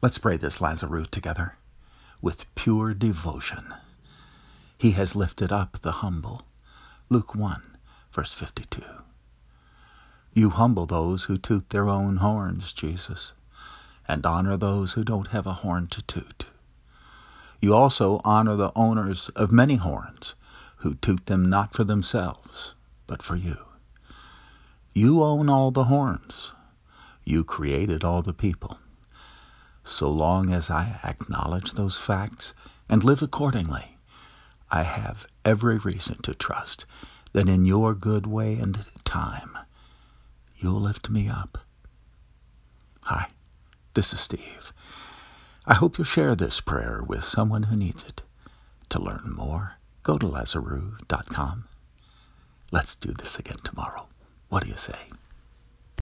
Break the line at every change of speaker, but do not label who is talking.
Let's pray this Lazarus together with pure devotion. He has lifted up the humble. Luke 1, verse 52. You humble those who toot their own horns, Jesus, and honor those who don't have a horn to toot. You also honor the owners of many horns, who toot them not for themselves, but for you. You own all the horns. You created all the people. So long as I acknowledge those facts and live accordingly, I have every reason to trust that in your good way and time, you'll lift me up. Hi, this is Steve. I hope you'll share this prayer with someone who needs it. To learn more, go to Lazarus.com. Let's do this again tomorrow. What do you say?